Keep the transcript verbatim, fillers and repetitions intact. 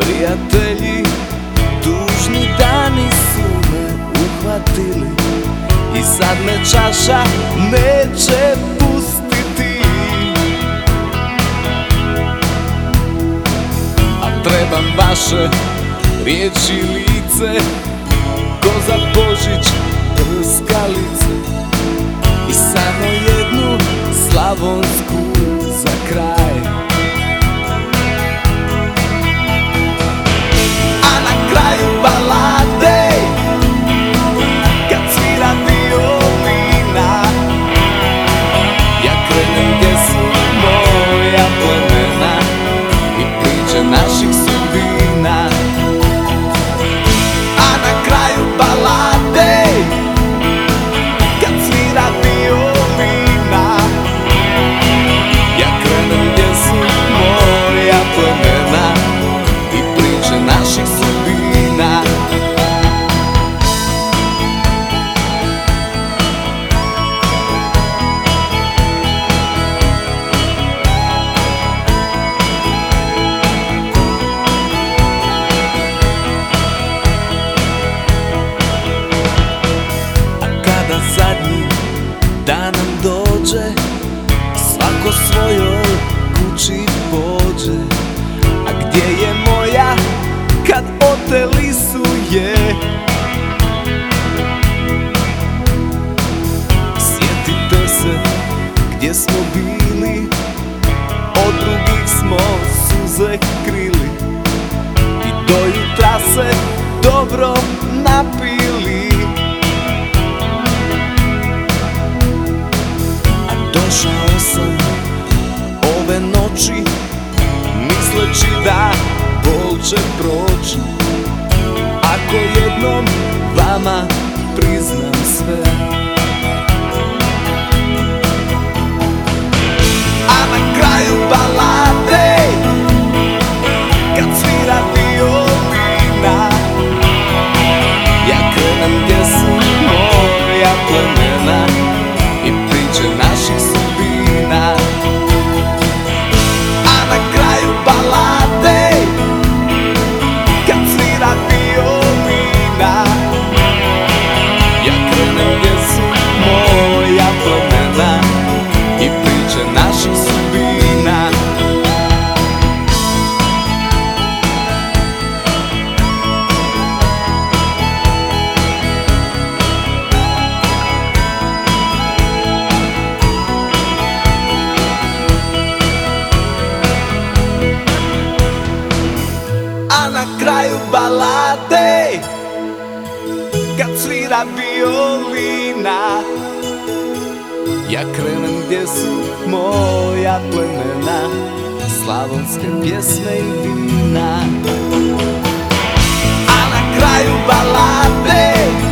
Prijatelji, tužni dani su me uhvatili i sad me čaša neće pustiti. A trebam vaše riječi i lice, ko za Božić prskalice, i samo jednu slavonsku za kraj. A na kraju balade, kad svira violina, ja krenem gdje su moja plemena i priče naših sudbina. A na kraju balade, kad svira violina, ja krenem gdje su moja plemena i priče naših sudbina. Zadnji dan nam dođe, svako svojoj kući pođe. A gdje je moja kad oteli su je? Sjetite se gdje smo bili, od drugih smo suze krili i do jutra se dobro napili. Došao sam ove noći, misleći da bol će proći, ako jednom vama priznam sve. A na kraju balade, kad svira violina, ja krenem gdje su moja plemena i priče naših sudbina. A na kraju balade, kad svira violina, ja krenem gdje su moja plemena i priče naših sudbina. A na kraju balade, kad svira violina, ja krenem gdje su moja plemena, slavonske pjesme i vina. A na kraju balade,